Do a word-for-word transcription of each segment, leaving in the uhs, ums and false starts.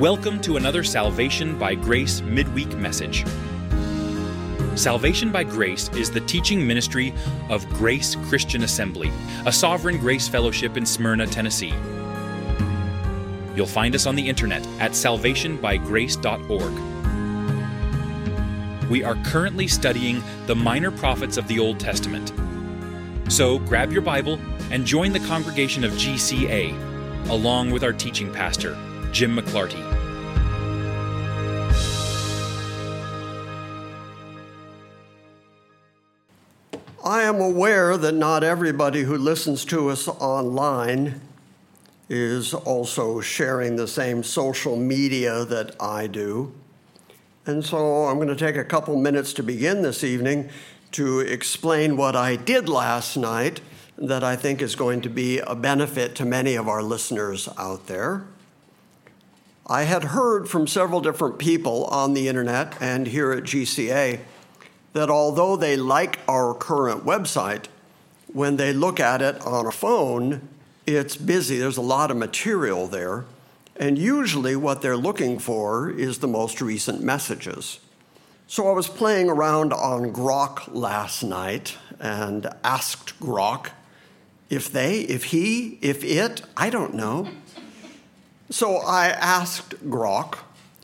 Welcome to another Salvation by Grace midweek message. Salvation by Grace is the teaching ministry of Grace Christian Assembly, a Sovereign Grace Fellowship in Smyrna, Tennessee. You'll find us on the internet at salvation by grace dot org. We are currently studying the minor prophets of the Old Testament. So grab your Bible and join the congregation of G C A, along with our teaching pastor, Jim McClarty. I am aware that not everybody who listens to us online is also sharing the same social media that I do. And so I'm going to take a couple minutes to begin this evening to explain what I did last night that I think is going to be a benefit to many of our listeners out there. I had heard from several different people on the internet and here at G C A that although they like our current website, when they look at it on a phone, it's busy. There's a lot of material there. And usually what they're looking for is the most recent messages. So I was playing around on Grok last night and asked Grok if they, if he, if it, I don't know. So I asked Grok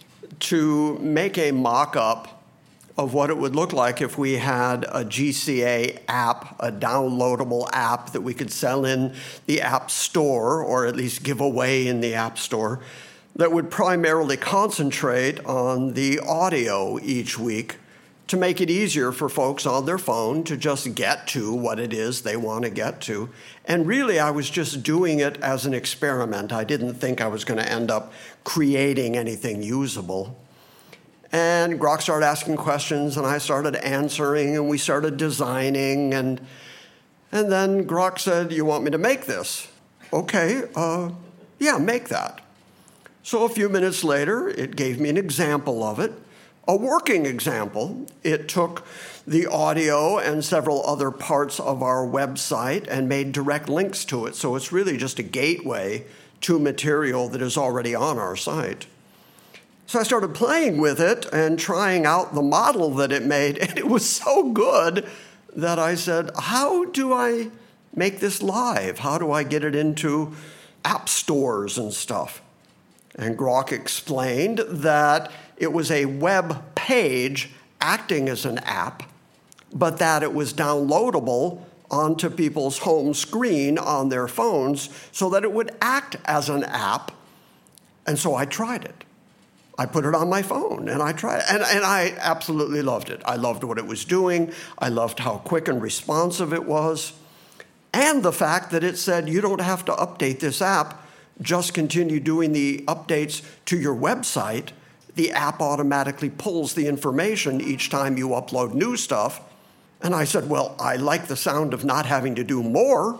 to make a mock-up of what it would look like if we had a G C A app, a downloadable app that we could sell in the App Store, or at least give away in the App Store, that would primarily concentrate on the audio each week to make it easier for folks on their phone to just get to what it is they want to get to. And really, I was just doing it as an experiment. I didn't think I was going to end up creating anything usable. And Grok started asking questions, and I started answering, and we started designing, and and then Grok said, "You want me to make this?" Okay, uh, yeah, make that. So a few minutes later, it gave me an example of it, a working example. It took the audio and several other parts of our website and made direct links to it, so it's really just a gateway to material that is already on our site. So I started playing with it and trying out the model that it made, and it was so good that I said, how do I make this live? How do I get it into app stores and stuff? And Grok explained that it was a web page acting as an app, but that it was downloadable onto people's home screen on their phones so that it would act as an app. And so I tried it. I put it on my phone, and I tried it, and, and I absolutely loved it. I loved what it was doing. I loved how quick and responsive it was, and the fact that it said, you don't have to update this app, just continue doing the updates to your website. The app automatically pulls the information each time you upload new stuff. And I said, well, I like the sound of not having to do more.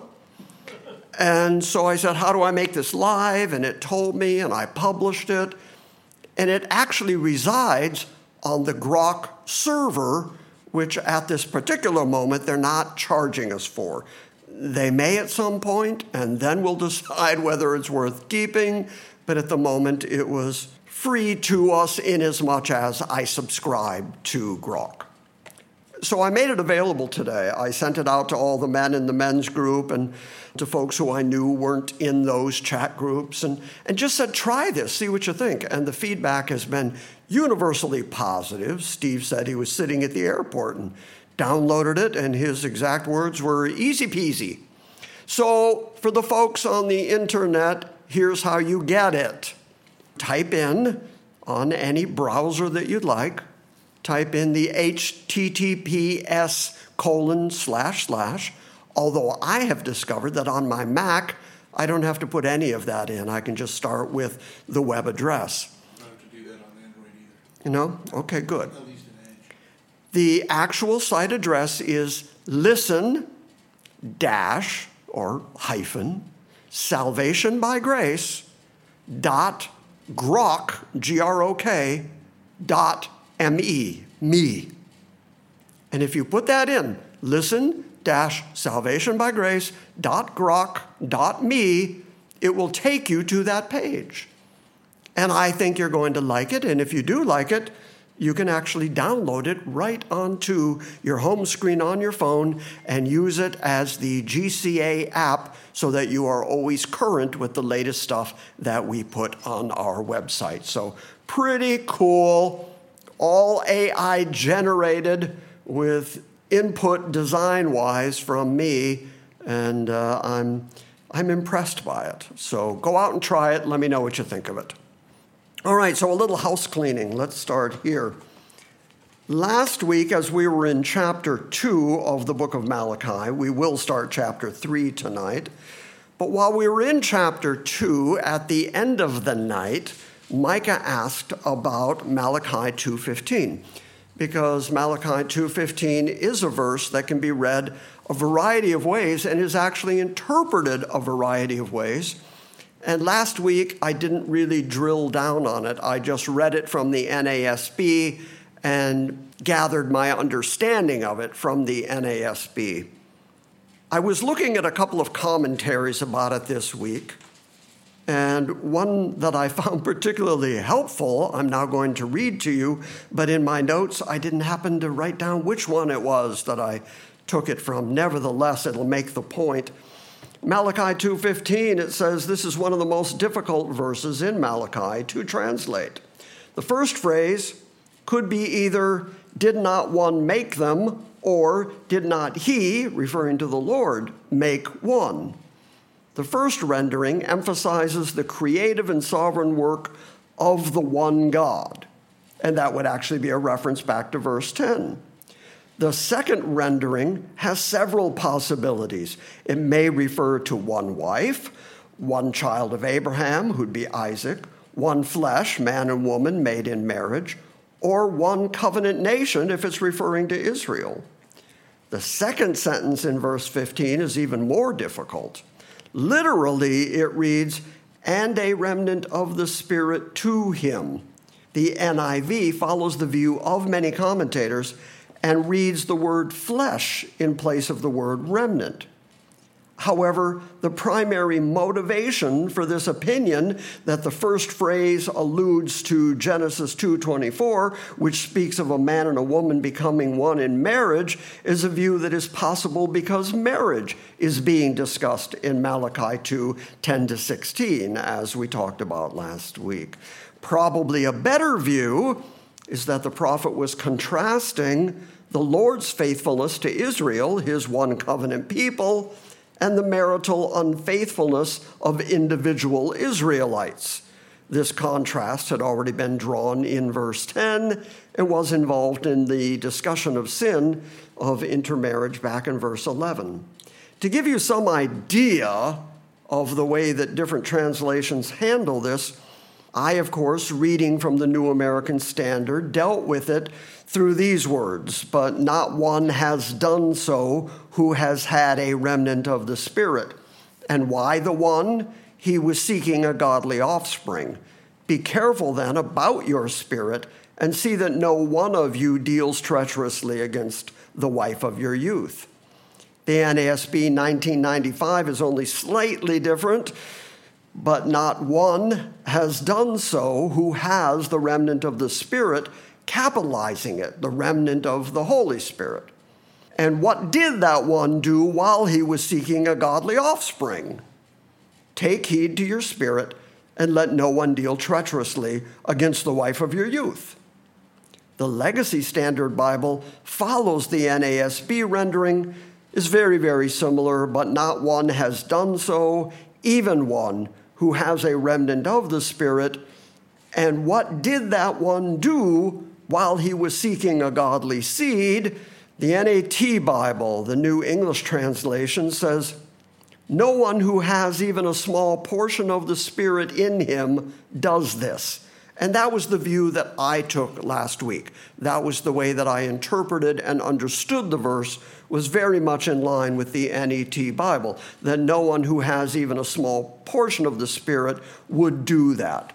And so I said, how do I make this live? And it told me, and I published it. And it actually resides on the Grok server, which at this particular moment, they're not charging us for. They may at some point, and then we'll decide whether it's worth keeping. But at the moment, it was free to us in as much as I subscribe to Grok. So I made it available today. I sent it out to all the men in the men's group and to folks who I knew weren't in those chat groups, and, and just said, try this, see what you think. And the feedback has been universally positive. Steve said he was sitting at the airport and downloaded it, and his exact words were easy peasy. So for the folks on the internet, here's how you get it. Type in on any browser that you'd like, type in the H T T P S colon slash slash, although I have discovered that on my Mac, I don't have to put any of that in. I can just start with the web address. You don't have to do that on Android either. You know? Okay, good. At least in Edge. The actual site address is listen dash or hyphen salvation by grace dot grok, G R O K, dot M-E, me. And if you put that in, listen dash salvation by grace dot grok dot me, it will take you to that page. And I think you're going to like it. And if you do like it, you can actually download it right onto your home screen on your phone and use it as the G C A app so that you are always current with the latest stuff that we put on our website. So pretty cool, all A I generated with input design-wise from me, and uh, I'm, I'm impressed by it. So go out and try it. Let me know what you think of it. All right, so a little house cleaning. Let's start here. Last week, as we were in chapter two of the book of Malachi, we will start chapter three tonight. But while we were in chapter two, at the end of the night, Micah asked about Malachi two fifteen, because Malachi two fifteen is a verse that can be read a variety of ways and is actually interpreted a variety of ways. And last week, I didn't really drill down on it. I just read it from the N A S B and gathered my understanding of it from the N A S B. I was looking at a couple of commentaries about it this week, and one that I found particularly helpful, I'm now going to read to you, but in my notes, I didn't happen to write down which one it was that I took it from. Nevertheless, it'll make the point. Malachi two fifteen, it says this is one of the most difficult verses in Malachi to translate. The first phrase could be either, did not one make them, or did not he, referring to the Lord, make one? The first rendering emphasizes the creative and sovereign work of the one God, and that would actually be a reference back to verse ten. The second rendering has several possibilities. It may refer to one wife, one child of Abraham, who'd be Isaac, one flesh, man and woman made in marriage, or one covenant nation if it's referring to Israel. The second sentence in verse fifteen is even more difficult. Literally, it reads, and a remnant of the Spirit to him. The N I V follows the view of many commentators and reads the word flesh in place of the word remnant. However, the primary motivation for this opinion that the first phrase alludes to Genesis two twenty-four, which speaks of a man and a woman becoming one in marriage, is a view that is possible because marriage is being discussed in Malachi two ten to sixteen, as we talked about last week. Probably a better view is that the prophet was contrasting the Lord's faithfulness to Israel, his one covenant people, and the marital unfaithfulness of individual Israelites. This contrast had already been drawn in verse ten and was involved in the discussion of sin of intermarriage back in verse eleven. To give you some idea of the way that different translations handle this, I, of course, reading from the New American Standard, dealt with it through these words, but not one has done so who has had a remnant of the Spirit. And why the one? He was seeking a godly offspring. Be careful then about your spirit and see that no one of you deals treacherously against the wife of your youth. The N A S B nineteen ninety-five is only slightly different, but not one has done so who has the remnant of the Spirit, capitalizing it, the remnant of the Holy Spirit. And what did that one do while he was seeking a godly offspring? Take heed to your spirit, and let no one deal treacherously against the wife of your youth. The Legacy Standard Bible follows the N A S B rendering, is very, very similar, but not one has done so, even one who has a remnant of the Spirit. And what did that one do while he was seeking a godly seed? The N A T Bible, the New English Translation, says, no one who has even a small portion of the Spirit in him does this. And that was the view that I took last week. That was the way that I interpreted and understood the verse, was very much in line with the N E T Bible, that no one who has even a small portion of the Spirit would do that.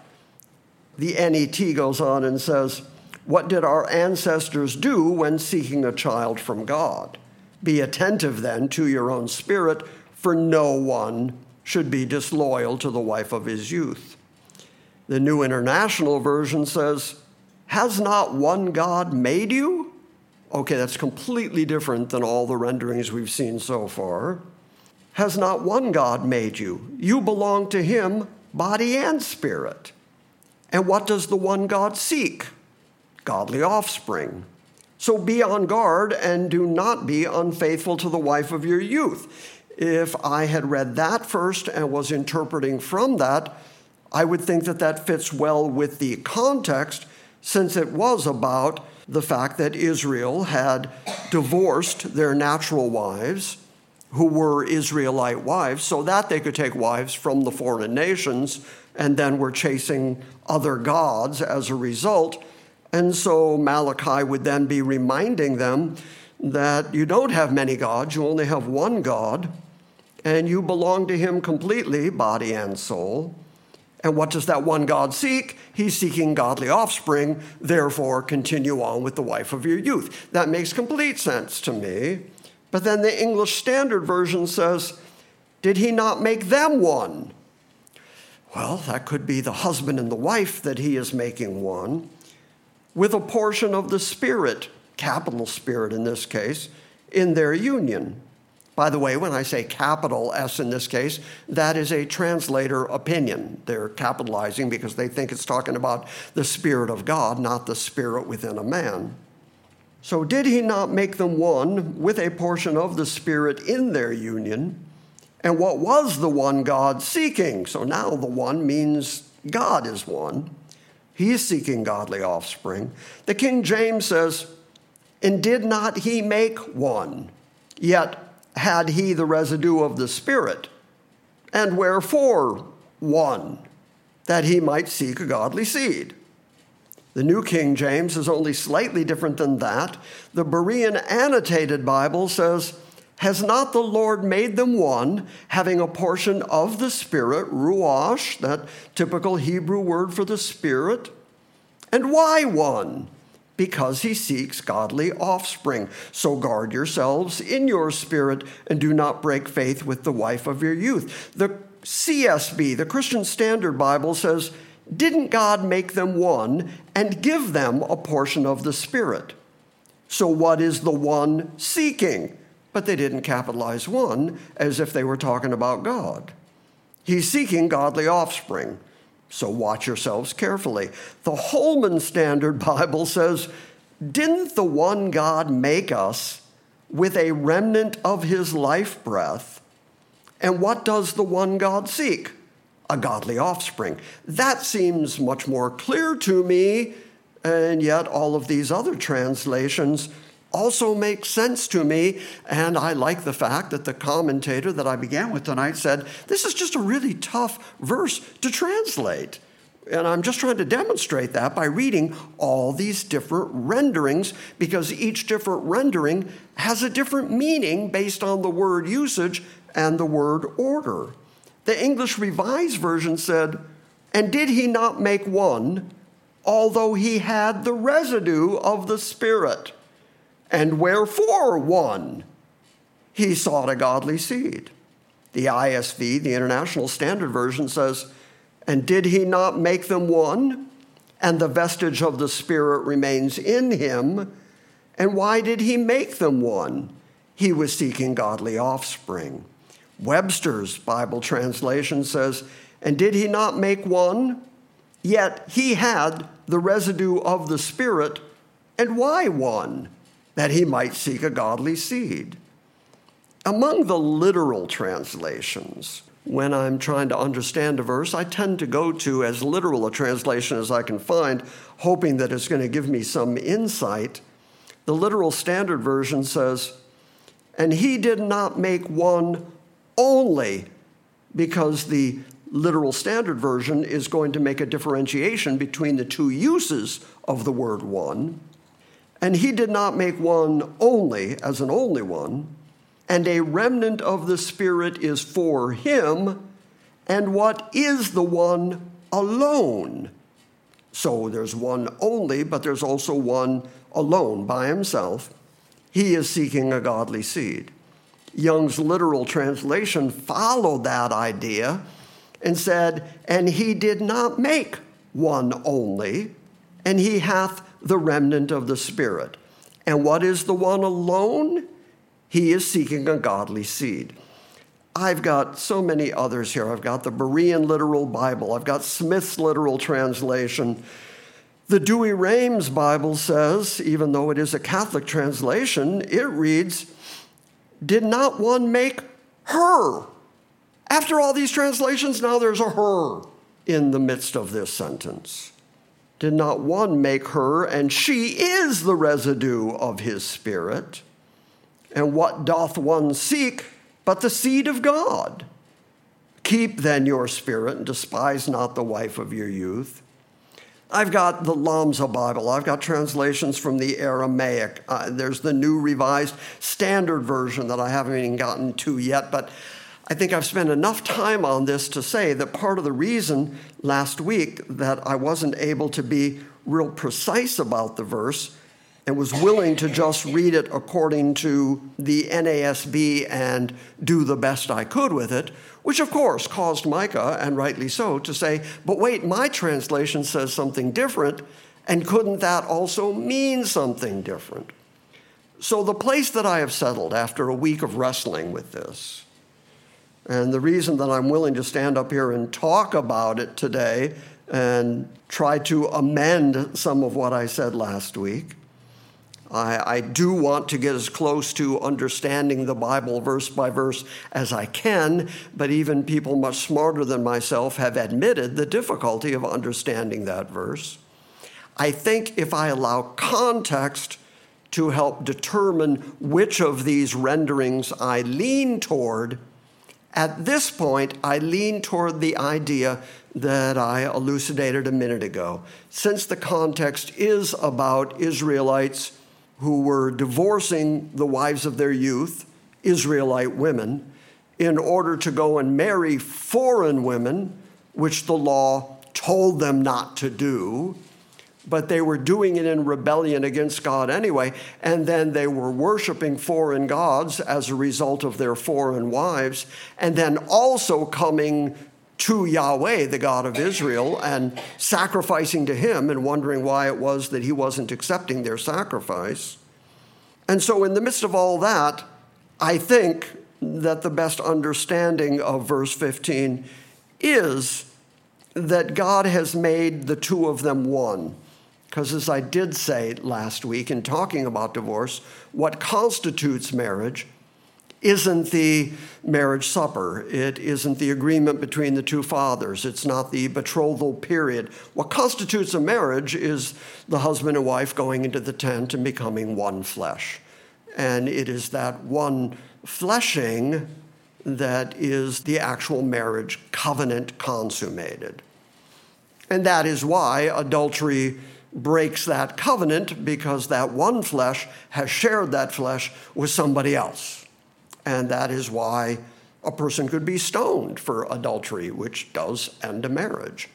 The N E T goes on and says, what did our ancestors do when seeking a child from God? Be attentive then to your own spirit, for no one should be disloyal to the wife of his youth. The New International Version says, has not one God made you? Okay, that's completely different than all the renderings we've seen so far. Has not one God made you? You belong to him, body and spirit. And what does the one God seek? Godly offspring. So be on guard and do not be unfaithful to the wife of your youth. If I had read that first and was interpreting from that, I would think that that fits well with the context, since it was about the fact that Israel had divorced their natural wives, who were Israelite wives, so that they could take wives from the foreign nations, and then were chasing other gods as a result. And so Malachi would then be reminding them that you don't have many gods, you only have one God, and you belong to him completely, body and soul. And what does that one God seek? He's seeking godly offspring, therefore continue on with the wife of your youth. That makes complete sense to me. But then the English Standard Version says, did he not make them one? Well, that could be the husband and the wife that he is making one, with a portion of the Spirit, capital Spirit in this case, in their union. By the way, when I say capital S in this case, that is a translator opinion. They're capitalizing because they think it's talking about the Spirit of God, not the spirit within a man. So did he not make them one with a portion of the Spirit in their union? And what was the one God seeking? So now the one means God is one. He is seeking godly offspring. The King James says, and did not he make one? Yet had he the residue of the Spirit? And wherefore one? That he might seek a godly seed. The New King James is only slightly different than that. The Berean Annotated Bible says, has not the Lord made them one, having a portion of the Spirit, ruach, that typical Hebrew word for the Spirit? And why one? Because he seeks godly offspring. So guard yourselves in your spirit and do not break faith with the wife of your youth. The C S B, the Christian Standard Bible, says, didn't God make them one and give them a portion of the Spirit? So what is the one seeking? But they didn't capitalize one as if they were talking about God. He's seeking godly offspring. So watch yourselves carefully. The Holman Standard Bible says, didn't the one God make us with a remnant of his life breath? And what does the one God seek? A godly offspring. That seems much more clear to me, and yet all of these other translations also make sense to me, and I like the fact that the commentator that I began with tonight said, this is just a really tough verse to translate. And I'm just trying to demonstrate that by reading all these different renderings, because each different rendering has a different meaning based on the word usage and the word order. The English Revised Version said, and did he not make one, although he had the residue of the Spirit? And wherefore one? He sought a godly seed. The I S V, the International Standard Version, says, and did he not make them one? And the vestige of the Spirit remains in him. And why did he make them one? He was seeking godly offspring. Webster's Bible translation says, and did he not make one? Yet he had the residue of the Spirit. And why one? That he might seek a godly seed. Among the literal translations, when I'm trying to understand a verse, I tend to go to as literal a translation as I can find, hoping that it's going to give me some insight. The Literal Standard Version says, and he did not make one only, because the Literal Standard Version is going to make a differentiation between the two uses of the word one. And he did not make one only, as an only one, and a remnant of the Spirit is for him, and what is the one alone? So there's one only, but there's also one alone by himself. He is seeking a godly seed. Young's literal translation followed that idea and said, and he did not make one only, and he hath the remnant of the Spirit. And what is the one alone? He is seeking a godly seed. I've got so many others here. I've got the Berean Literal Bible. I've got Smith's Literal Translation. The Douay-Rheims Bible says, even though it is a Catholic translation, it reads, did not one make her? After all these translations, now there's a her in the midst of this sentence. Did not one make her, and she is the residue of his Spirit? And what doth one seek but the seed of God? Keep then your spirit, and despise not the wife of your youth. I've got the Lamsa Bible. I've got translations from the Aramaic. Uh, there's the New Revised Standard Version that I haven't even gotten to yet, but I think I've spent enough time on this to say that part of the reason last week that I wasn't able to be real precise about the verse and was willing to just read it according to the N A S B and do the best I could with it, which of course caused Micah, and rightly so, to say, but wait, my translation says something different, and couldn't that also mean something different? So the place that I have settled after a week of wrestling with this, and the reason that I'm willing to stand up here and talk about it today and try to amend some of what I said last week, I, I do want to get as close to understanding the Bible verse by verse as I can, but even people much smarter than myself have admitted the difficulty of understanding that verse. I think if I allow context to help determine which of these renderings I lean toward, at this point, I lean toward the idea that I elucidated a minute ago. Since the context is about Israelites who were divorcing the wives of their youth, Israelite women, in order to go and marry foreign women, which the law told them not to do, but they were doing it in rebellion against God anyway, and then they were worshiping foreign gods as a result of their foreign wives, and then also coming to Yahweh, the God of Israel, and sacrificing to him and wondering why it was that he wasn't accepting their sacrifice. And so in the midst of all that, I think that the best understanding of verse fifteen is that God has made the two of them one. Because as I did say last week in talking about divorce, what constitutes marriage isn't the marriage supper. It isn't the agreement between the two fathers. It's not the betrothal period. What constitutes a marriage is the husband and wife going into the tent and becoming one flesh. And it is that one fleshing that is the actual marriage covenant consummated. And that is why adultery breaks that covenant, because that one flesh has shared that flesh with somebody else. And that is why a person could be stoned for adultery, which does end a marriage.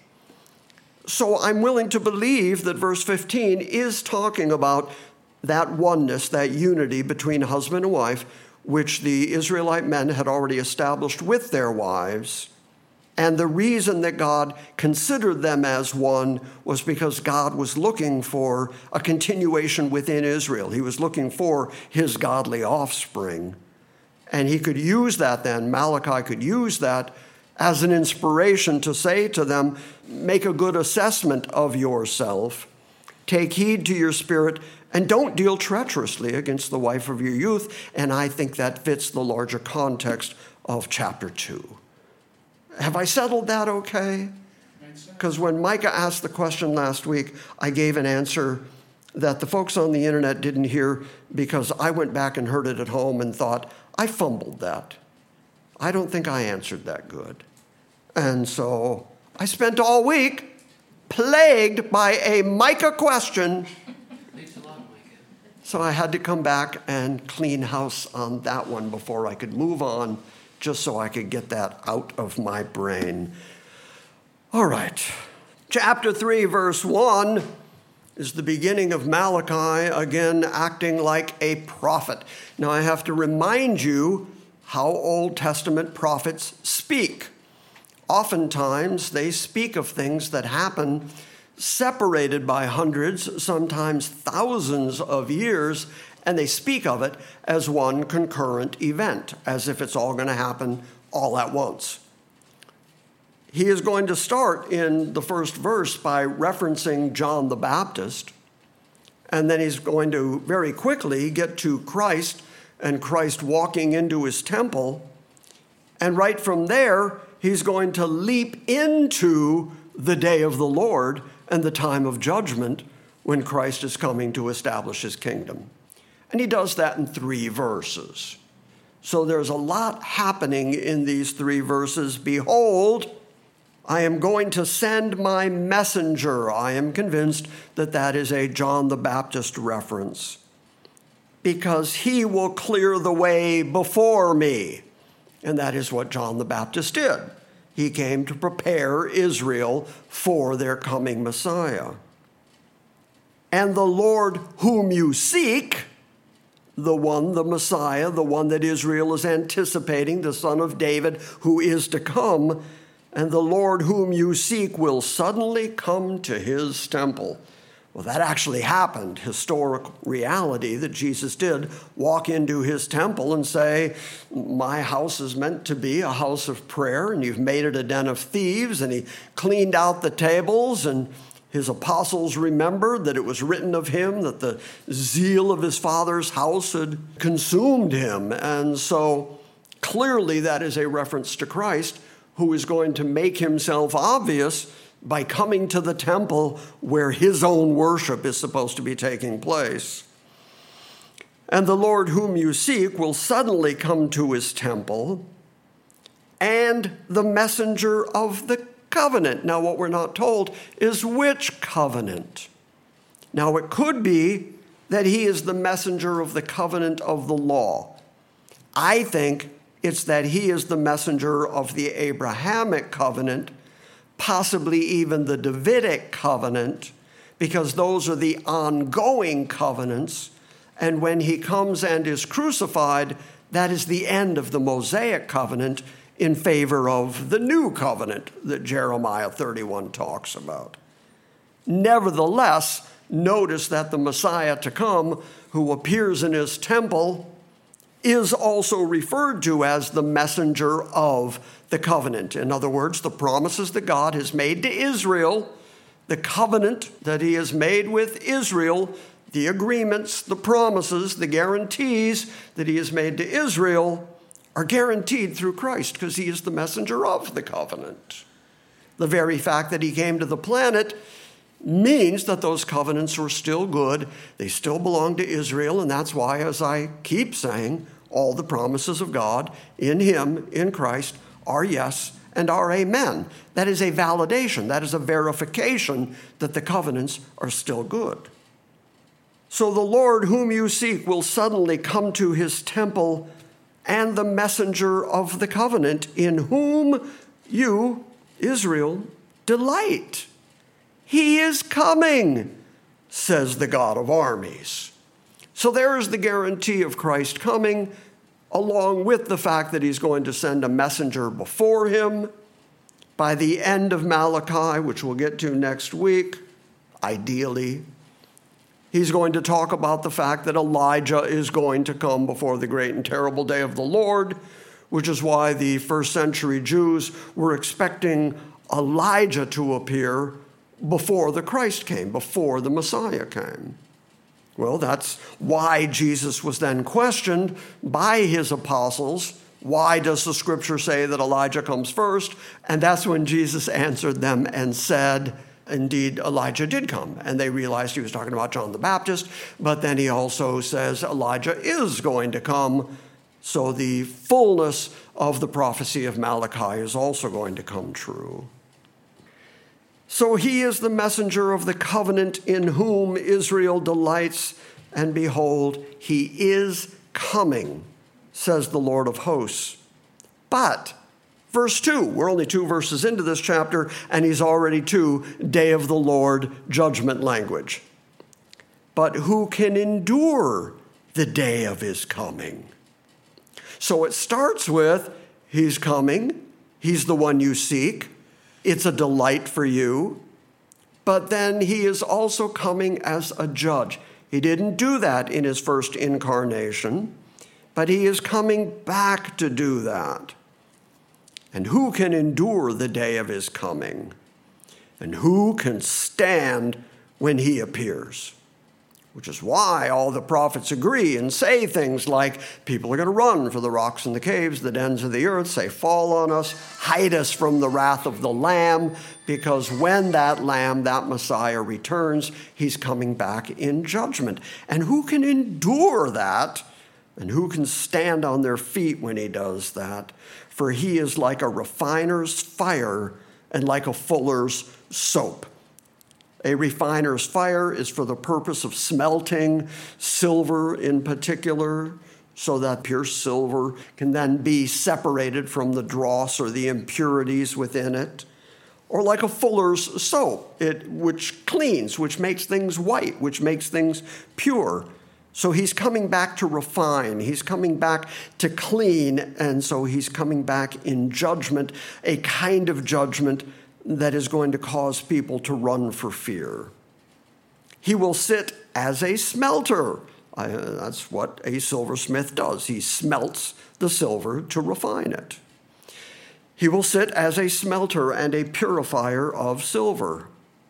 So I'm willing to believe that verse fifteen is talking about that oneness, that unity between husband and wife, which the Israelite men had already established with their wives. And the reason that God considered them as one was because God was looking for a continuation within Israel. He was looking for his godly offspring. And he could use that then, Malachi could use that as an inspiration to say to them, make a good assessment of yourself, take heed to your spirit, and don't deal treacherously against the wife of your youth. And I think that fits the larger context of chapter two. Have I settled that okay? Because when Micah asked the question last week, I gave an answer that the folks on the internet didn't hear because I went back and heard it at home and thought, I fumbled that. I don't think I answered that good. And so I spent all week plagued by a Micah question. So I had to come back and clean house on that one before I could move on, just so I could get that out of my brain. All right. Chapter three, verse one is the beginning of Malachi, again acting like a prophet. Now I have to remind you how Old Testament prophets speak. Oftentimes, they speak of things that happen separated by hundreds, sometimes thousands of years, and they speak of it as one concurrent event, as if it's all going to happen all at once. He is going to start in the first verse by referencing John the Baptist, and then he's going to very quickly get to Christ and Christ walking into his temple, and right from there, he's going to leap into the day of the Lord and the time of judgment when Christ is coming to establish his kingdom. And he does that in three verses. So there's a lot happening in these three verses. Behold, I am going to send my messenger. I am convinced that that is a John the Baptist reference, because he will clear the way before me. And that is what John the Baptist did. He came to prepare Israel for their coming Messiah. And the Lord whom you seek, the one, the Messiah, the one that Israel is anticipating, the Son of David who is to come, and the Lord whom you seek will suddenly come to his temple. Well, that actually happened, historic reality that Jesus did walk into his temple and say, my house is meant to be a house of prayer, and you've made it a den of thieves. And he cleaned out the tables, and his apostles remembered that it was written of him that the zeal of his Father's house had consumed him. And so clearly that is a reference to Christ, who is going to make himself obvious by coming to the temple where his own worship is supposed to be taking place. And the Lord whom you seek will suddenly come to his temple, and the messenger of the covenant. Now, what we're not told is which covenant. Now, it could be that he is the messenger of the covenant of the law. I think it's that he is the messenger of the Abrahamic covenant, possibly even the Davidic covenant, because those are the ongoing covenants. And when he comes and is crucified, that is the end of the Mosaic covenant in favor of the new covenant that Jeremiah thirty-one talks about. Nevertheless, notice that the Messiah to come, who appears in his temple, is also referred to as the messenger of the covenant. In other words, the promises that God has made to Israel, the covenant that he has made with Israel, the agreements, the promises, the guarantees that he has made to Israel are guaranteed through Christ because he is the messenger of the covenant. The very fact that he came to the planet means that those covenants are still good. They still belong to Israel, and that's why, as I keep saying, all the promises of God in him, in Christ, are yes and are amen. That is a validation. That is a verification that the covenants are still good. So the Lord whom you seek will suddenly come to his temple, and the messenger of the covenant, in whom you, Israel, delight. He is coming, says the God of armies. So there is the guarantee of Christ coming, along with the fact that he's going to send a messenger before him. By the end of Malachi, which we'll get to next week, ideally, he's going to talk about the fact that Elijah is going to come before the great and terrible day of the Lord, which is why the first century Jews were expecting Elijah to appear before the Christ came, before the Messiah came. Well, that's why Jesus was then questioned by his apostles. Why does the scripture say that Elijah comes first? And that's when Jesus answered them and said, indeed, Elijah did come. And they realized he was talking about John the Baptist, but then he also says Elijah is going to come. So the fullness of the prophecy of Malachi is also going to come true. So he is the messenger of the covenant in whom Israel delights, and behold, he is coming, says the Lord of hosts. But, verse two, we're only two verses into this chapter, and he's already to day of the Lord judgment language. But who can endure the day of his coming? So it starts with, he's coming, He's the one you seek. It's a delight for you. But then he is also coming as a judge. He didn't do that in his first incarnation, but he is coming back to do that. And who can endure the day of his coming? And who can stand when he appears? Which is why all the prophets agree and say things like, people are going to run for the rocks and the caves, the dens of the earth, say, fall on us, hide us from the wrath of the Lamb, because when that Lamb, that Messiah returns, he's coming back in judgment. And who can endure that? And who can stand on their feet when he does that? For he is like a refiner's fire and like a fuller's soap. A refiner's fire is for the purpose of smelting silver in particular, so that pure silver can then be separated from the dross or the impurities within it. Or like a fuller's soap, it, which cleans, which makes things white, which makes things pure. So he's coming back to refine. He's coming back to clean. And so he's coming back in judgment, a kind of judgment that is going to cause people to run for fear. He will sit as a smelter. I, that's what a silversmith does. He smelts the silver to refine it. He will sit as a smelter and a purifier of silver.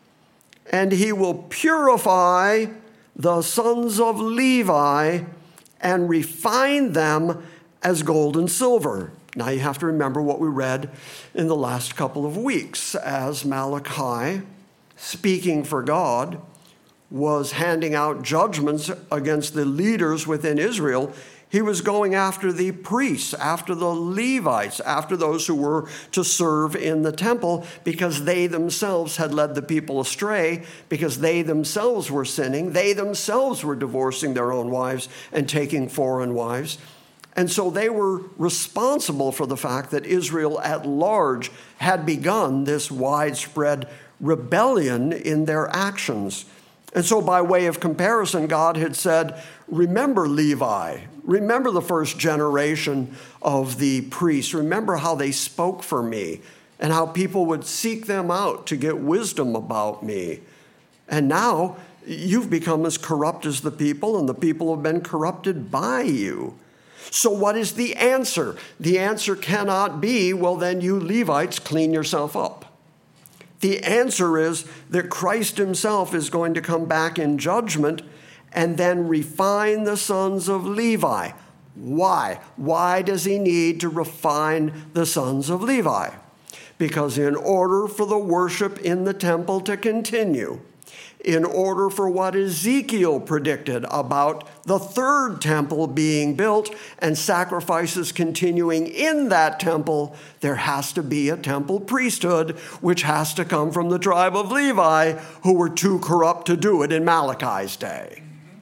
And he will purify the sons of Levi and refine them as gold and silver. Now you have to remember what we read in the last couple of weeks as Malachi, speaking for God, was handing out judgments against the leaders within Israel. He was going after the priests, after the Levites, after those who were to serve in the temple, because they themselves had led the people astray, because they themselves were sinning. They themselves were divorcing their own wives and taking foreign wives. And so they were responsible for the fact that Israel at large had begun this widespread rebellion in their actions. And so by way of comparison, God had said, remember Levi, remember the first generation of the priests, remember how they spoke for me and how people would seek them out to get wisdom about me. And now you've become as corrupt as the people, and the people have been corrupted by you. So what is the answer? The answer cannot be, well, then you Levites clean yourself up. The answer is that Christ himself is going to come back in judgment and then refine the sons of Levi. Why? Why does he need to refine the sons of Levi? Because in order for the worship in the temple to continue, in order for what Ezekiel predicted about the third temple being built and sacrifices continuing in that temple, there has to be a temple priesthood, which has to come from the tribe of Levi, who were too corrupt to do it in Malachi's day.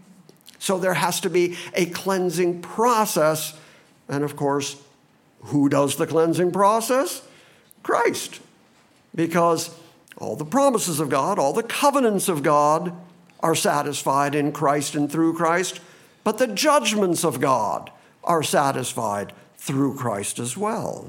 So there has to be a cleansing process. And of course, who does the cleansing process? Christ. Because all the promises of God, all the covenants of God are satisfied in Christ and through Christ, but the judgments of God are satisfied through Christ as well.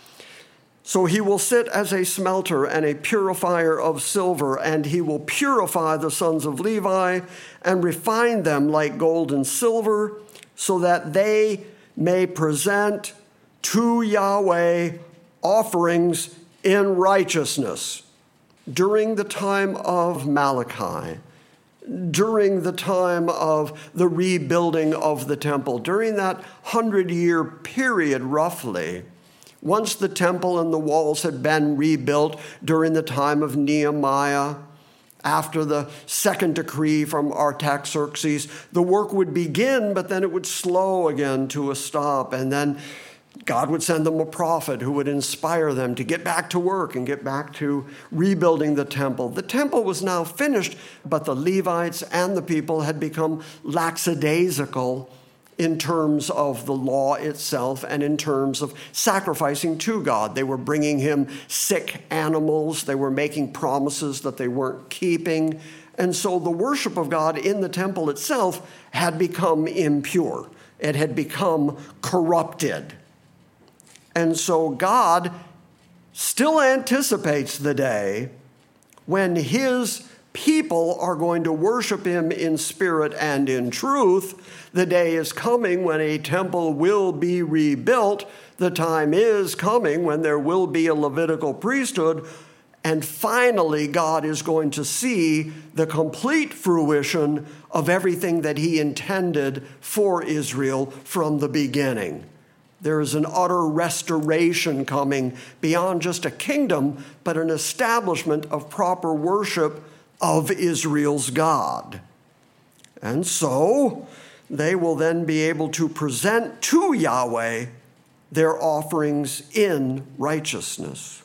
So he will sit as a smelter and a purifier of silver, and he will purify the sons of Levi and refine them like gold and silver, so that they may present to Yahweh offerings in righteousness. During the time of Malachi, during the time of the rebuilding of the temple, during that hundred-year period roughly, once the temple and the walls had been rebuilt during the time of Nehemiah, after the second decree from Artaxerxes, the work would begin, but then it would slow again to a stop, and then God would send them a prophet who would inspire them to get back to work and get back to rebuilding the temple. The temple was now finished, but the Levites and the people had become lackadaisical in terms of the law itself and in terms of sacrificing to God. They were bringing him sick animals. They were making promises that they weren't keeping. And so the worship of God in the temple itself had become impure. It had become corrupted. And so God still anticipates the day when his people are going to worship him in spirit and in truth. The day is coming when a temple will be rebuilt. The time is coming when there will be a Levitical priesthood. And finally, God is going to see the complete fruition of everything that he intended for Israel from the beginning. There is an utter restoration coming beyond just a kingdom, but an establishment of proper worship of Israel's God. And so they will then be able to present to Yahweh their offerings in righteousness.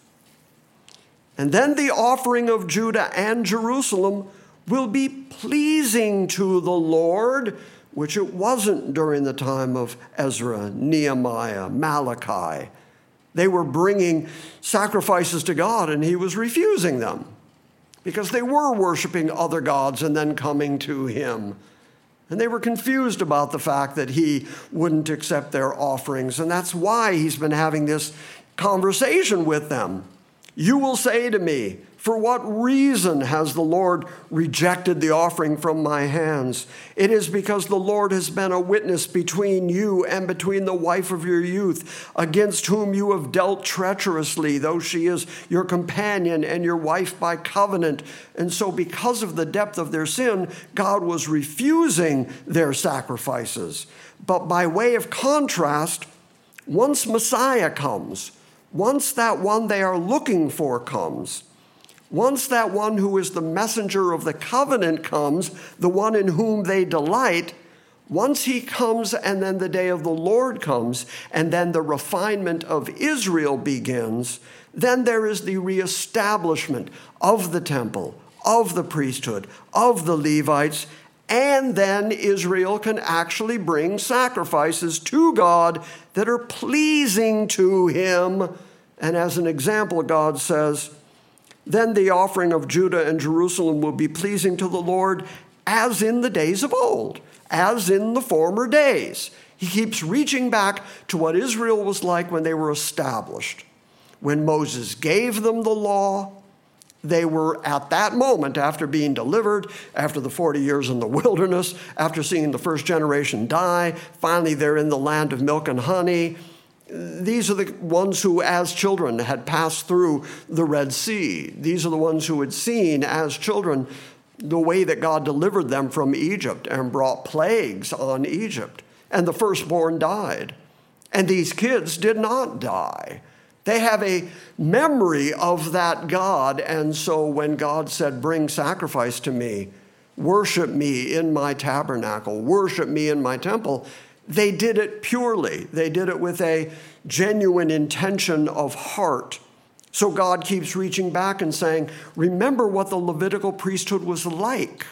And then the offering of Judah and Jerusalem will be pleasing to the Lord, which it wasn't during the time of Ezra, Nehemiah, Malachi. They were bringing sacrifices to God, and he was refusing them because they were worshiping other gods and then coming to him. And they were confused about the fact that he wouldn't accept their offerings, and that's why he's been having this conversation with them. You will say to me, for what reason has the Lord rejected the offering from my hands? It is because the Lord has been a witness between you and between the wife of your youth, against whom you have dealt treacherously, though she is your companion and your wife by covenant. And so because of the depth of their sin, God was refusing their sacrifices. But by way of contrast, once Messiah comes, once that one they are looking for comes, once that one who is the messenger of the covenant comes, the one in whom they delight, once he comes and then the day of the Lord comes, and then the refinement of Israel begins, then there is the reestablishment of the temple, of the priesthood, of the Levites, and then Israel can actually bring sacrifices to God that are pleasing to him. And as an example, God says, then the offering of Judah and Jerusalem will be pleasing to the Lord as in the days of old, as in the former days. He keeps reaching back to what Israel was like when they were established. When Moses gave them the law, they were at that moment, after being delivered, after the forty years in the wilderness, after seeing the first generation die, finally they're in the land of milk and honey. These are the ones who, as children, had passed through the Red Sea. These are the ones who had seen, as children, the way that God delivered them from Egypt and brought plagues on Egypt. And the firstborn died. And these kids did not die. They have a memory of that God. And so when God said, bring sacrifice to me, worship me in my tabernacle, worship me in my temple, they did it purely. They did it with a genuine intention of heart. So God keeps reaching back and saying, remember what the Levitical priesthood was like.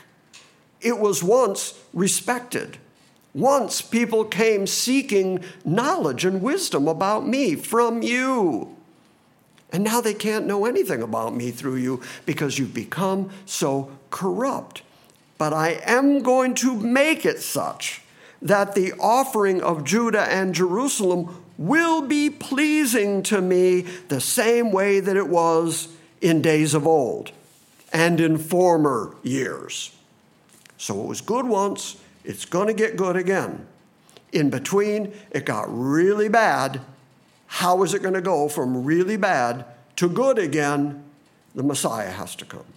It was once respected. Once people came seeking knowledge and wisdom about me from you. And now they can't know anything about me through you because you've become so corrupt. But I am going to make it such that the offering of Judah and Jerusalem will be pleasing to me the same way that it was in days of old and in former years. So it was good once, it's going to get good again. In between, it got really bad. How is it going to go from really bad to good again? The Messiah has to come.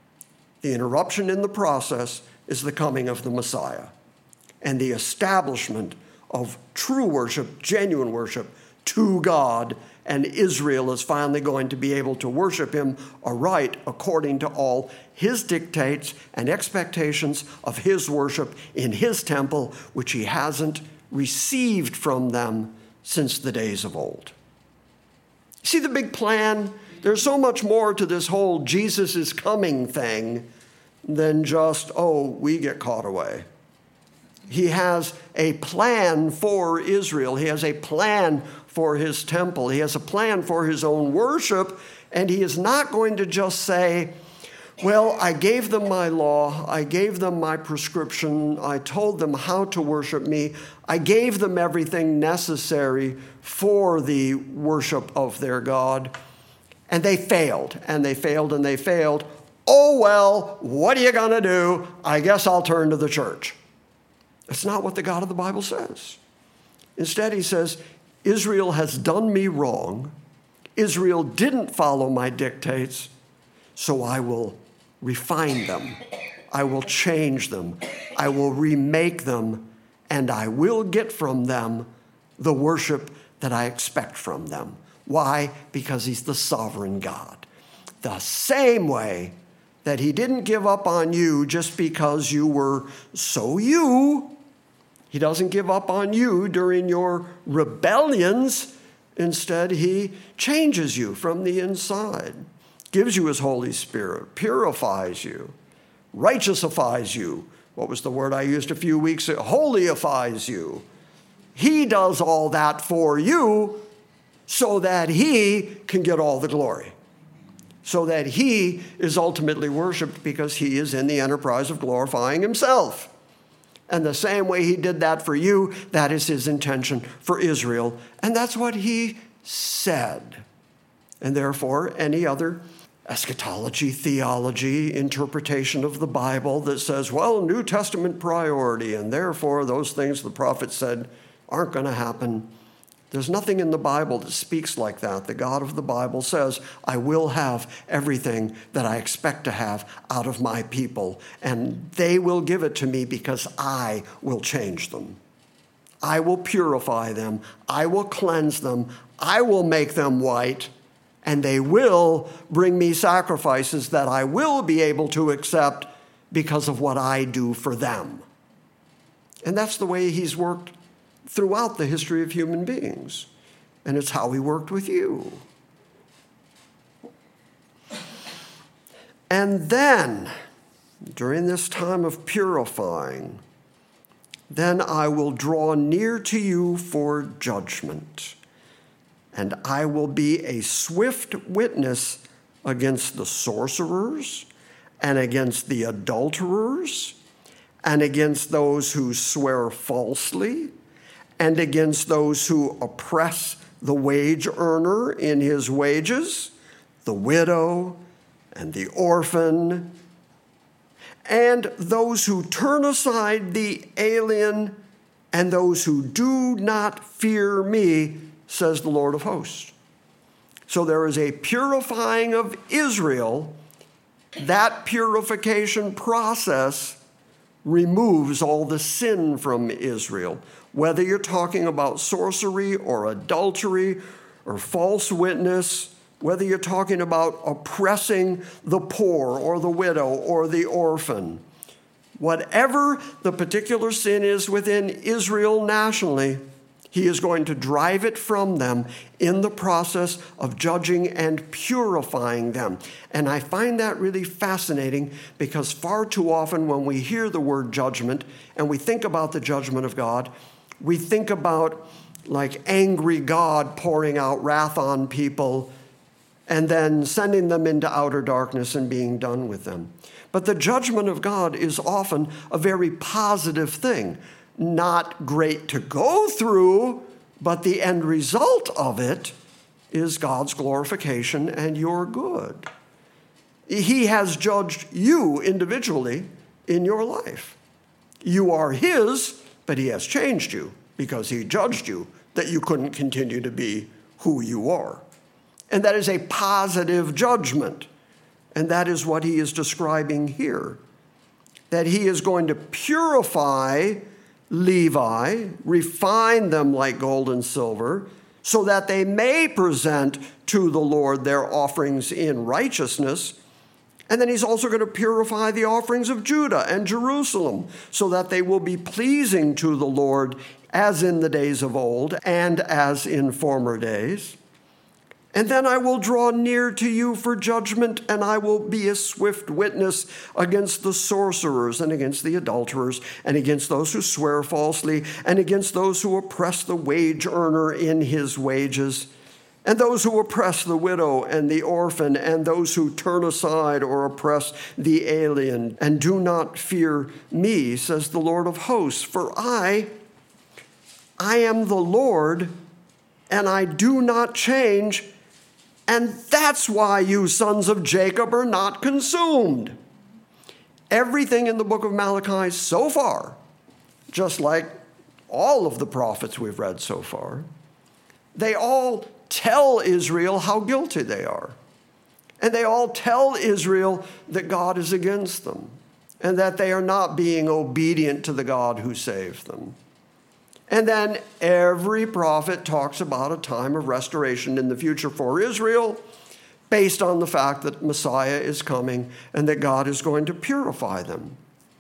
The interruption in the process is the coming of the Messiah and the establishment of true worship, genuine worship to God, and Israel is finally going to be able to worship him aright according to all his dictates and expectations of his worship in his temple, which he hasn't received from them since the days of old. See the big plan? There's so much more to this whole Jesus is coming thing than just, oh, we get caught away. He has a plan for Israel. He has a plan for his temple. He has a plan for his own worship. And he is not going to just say, well, I gave them my law. I gave them my prescription. I told them how to worship me. I gave them everything necessary for the worship of their God. And they failed, and they failed, and they failed. Oh, well, what are you going to do? I guess I'll turn to the church. That's not what the God of the Bible says. Instead, he says, Israel has done me wrong. Israel didn't follow my dictates, so I will refine them. I will change them. I will remake them, and I will get from them the worship that I expect from them. Why? Because he's the sovereign God. The same way that he didn't give up on you just because you were so you. He doesn't give up on you during your rebellions. Instead, he changes you from the inside, gives you his Holy Spirit, purifies you, righteousifies you. What was the word I used a few weeks ago? Holyifies you. He does all that for you so that he can get all the glory, so that he is ultimately worshiped because he is in the enterprise of glorifying himself. And the same way he did that for you, that is his intention for Israel. And that's what he said. And therefore, any other eschatology, theology, interpretation of the Bible that says, well, New Testament priority, and therefore those things the prophet said aren't going to happen. There's nothing in the Bible that speaks like that. The God of the Bible says, I will have everything that I expect to have out of my people, and they will give it to me because I will change them. I will purify them. I will cleanse them. I will make them white, and they will bring me sacrifices that I will be able to accept because of what I do for them. And that's the way he's worked throughout the history of human beings. And it's how he worked with you. And then, during this time of purifying, then I will draw near to you for judgment, and I will be a swift witness against the sorcerers, and against the adulterers, and against those who swear falsely, and against those who oppress the wage earner in his wages, the widow and the orphan, and those who turn aside the alien, and those who do not fear me, says the Lord of hosts. So there is a purifying of Israel. That purification process removes all the sin from Israel. Whether you're talking about sorcery or adultery or false witness, whether you're talking about oppressing the poor or the widow or the orphan, whatever the particular sin is within Israel nationally, he is going to drive it from them in the process of judging and purifying them. And I find that really fascinating because far too often when we hear the word judgment and we think about the judgment of God, we think about like angry God pouring out wrath on people and then sending them into outer darkness and being done with them. But the judgment of God is often a very positive thing. Not great to go through, but the end result of it is God's glorification and your good. He has judged you individually in your life. You are his, but he has changed you because he judged you that you couldn't continue to be who you are. And that is a positive judgment. And that is what he is describing here. That he is going to purify Levi, refine them like gold and silver, so that they may present to the Lord their offerings in righteousness. And then he's also going to purify the offerings of Judah and Jerusalem, so that they will be pleasing to the Lord as in the days of old and as in former days. And then I will draw near to you for judgment, and I will be a swift witness against the sorcerers and against the adulterers and against those who swear falsely and against those who oppress the wage earner in his wages, and those who oppress the widow and the orphan, and those who turn aside or oppress the alien, and do not fear me, says the Lord of hosts. For I, I am the Lord, and I do not change, And that's why you sons of Jacob are not consumed. Everything in the book of Malachi so far, just like all of the prophets we've read so far, they all tell Israel how guilty they are. And they all tell Israel that God is against them and that they are not being obedient to the God who saved them. And then every prophet talks about a time of restoration in the future for Israel based on the fact that Messiah is coming and that God is going to purify them.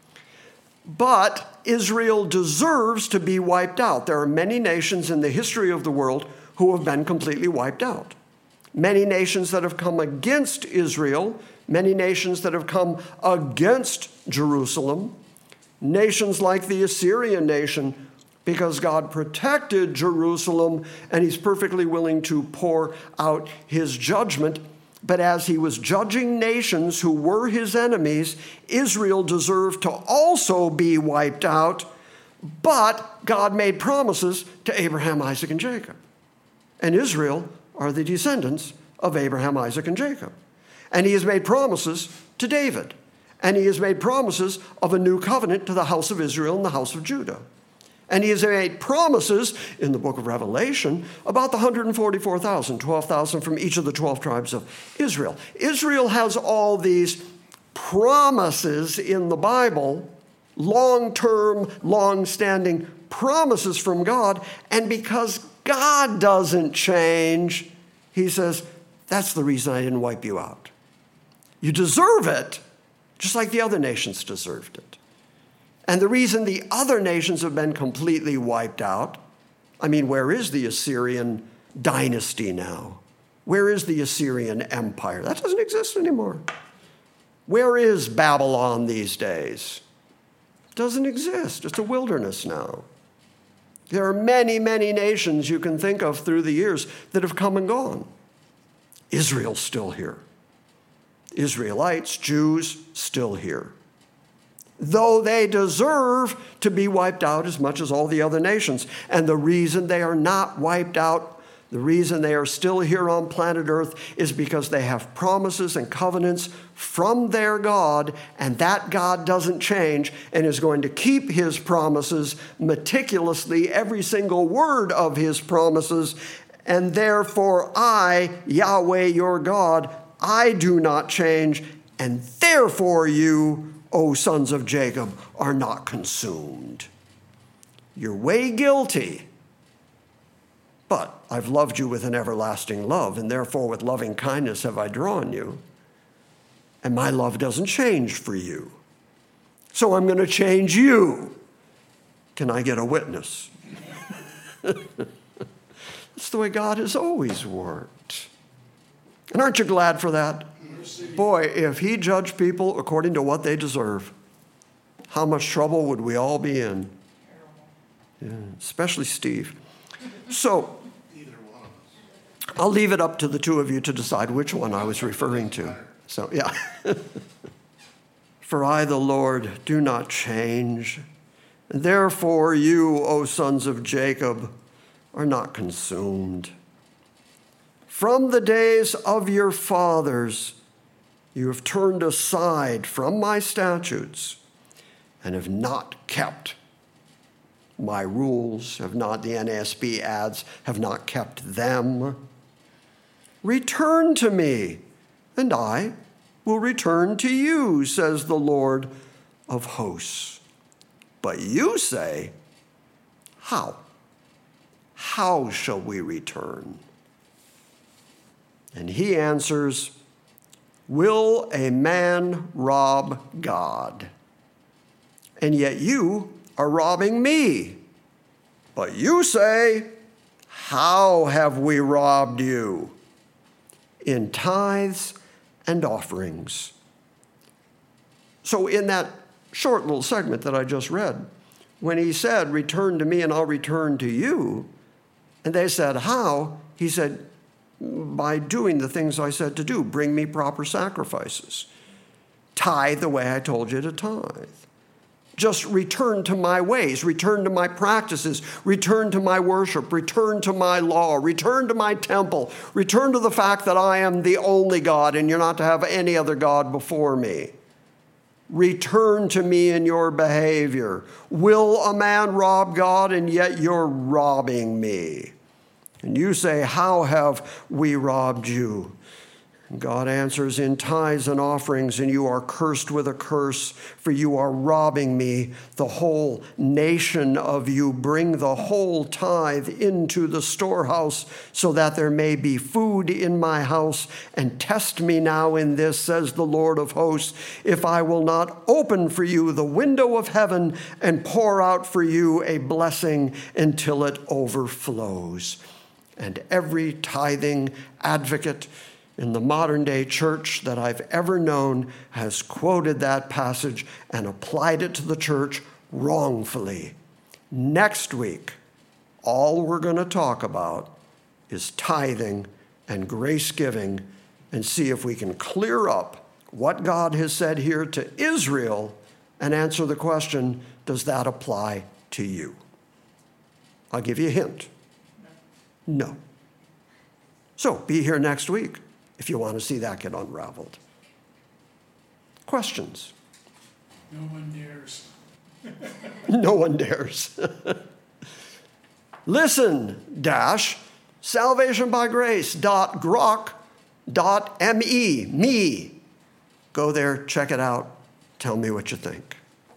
But Israel deserves to be wiped out. There are many nations in the history of the world who have been completely wiped out. Many nations that have come against Israel, many nations that have come against Jerusalem, nations like the Assyrian nation, because God protected Jerusalem and he's perfectly willing to pour out his judgment. But as he was judging nations who were his enemies, Israel deserved to also be wiped out. But God made promises to Abraham, Isaac, and Jacob. And Israel are the descendants of Abraham, Isaac, and Jacob. And he has made promises to David. And he has made promises of a new covenant to the house of Israel and the house of Judah. And he has made promises in the book of Revelation about the one hundred forty-four thousand, twelve thousand from each of the twelve tribes of Israel. Israel has all these promises in the Bible, long-term, long-standing promises from God. And because God doesn't change, he says, that's the reason I didn't wipe you out. You deserve it, just like the other nations deserved it. And the reason the other nations have been completely wiped out, I mean, where is the Assyrian dynasty now? Where is the Assyrian empire? That doesn't exist anymore. Where is Babylon these days? It doesn't exist. It's a wilderness now. There are many, many nations you can think of through the years that have come and gone. Israel's still here. Israelites, Jews, still here. Though they deserve to be wiped out as much as all the other nations. And the reason they are not wiped out, the reason they are still here on planet Earth is because they have promises and covenants from their God, and that God doesn't change and is going to keep his promises meticulously, every single word of his promises. And therefore I, Yahweh your God, I do not change, and therefore you, O sons of Jacob, are not consumed. You're way guilty, but I've loved you with an everlasting love, and therefore with loving kindness have I drawn you. And my love doesn't change for you. So I'm going to change you. Can I get a witness? That's the way God has always worked. And aren't you glad for that? Boy, if he judged people according to what they deserve, how much trouble would we all be in? Yeah, especially Steve. So, I'll leave it up to the two of you to decide which one I was referring to. So, yeah. For I, the Lord, do not change. And therefore you, O sons of Jacob, are not consumed. From the days of your fathers, you have turned aside from my statutes and have not kept my rules, have not, the N A S B adds, have not kept them. Return to me, and I will return to you, says the Lord of hosts. But you say, how? How shall we return? And he answers, will a man rob God? And yet you are robbing me. But you say, how have we robbed you? In tithes and offerings. So in that short little segment that I just read, when he said, return to me and I'll return to you, and they said, how? He said, by doing the things I said to do. Bring me proper sacrifices. Tithe the way I told you to tithe. Just return to my ways, return to my practices, return to my worship, return to my law, return to my temple, return to the fact that I am the only God and you're not to have any other God before me. Return to me in your behavior. Will a man rob God and yet you're robbing me? And you say, how have we robbed you? God answers, in tithes and offerings, and you are cursed with a curse, for you are robbing me, the whole nation of you. Bring the whole tithe into the storehouse, so that there may be food in my house, and test me now in this, says the Lord of hosts, if I will not open for you the window of heaven and pour out for you a blessing until it overflows. And every tithing advocate in the modern day church that I've ever known has quoted that passage and applied it to the church wrongfully. Next week, all we're going to talk about is tithing and grace giving, and see if we can clear up what God has said here to Israel and answer the question, does that apply to you? I'll give you a hint. No. So be here next week if you want to see that get unraveled. Questions? No one dares. No one dares. Listen, dash, salvationbygrace dot grok dot me, me. Go there, check it out, tell me what you think.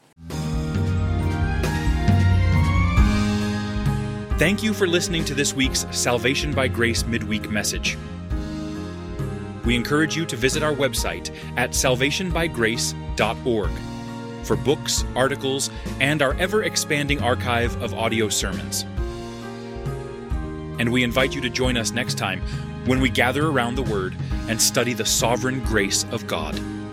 Thank you for listening to this week's Salvation by Grace midweek message. We encourage you to visit our website at salvation by grace dot org for books, articles, and our ever-expanding archive of audio sermons. And we invite you to join us next time when we gather around the Word and study the sovereign grace of God.